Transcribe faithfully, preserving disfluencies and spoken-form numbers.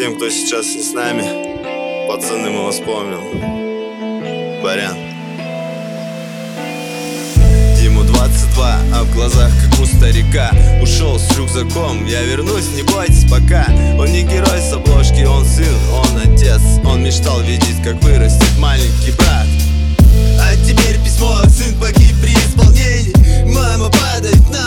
Тем, кто сейчас не с нами, пацаны, мы вас помним. Барян. Ему двадцать два, а в глазах как у старика. Ушел с рюкзаком, я вернусь, не бойтесь пока. Он не герой с обложки, он сын, он отец. Он мечтал видеть, как вырастет маленький брат. А теперь письмо, сын погиб при исполнении. Мама падает на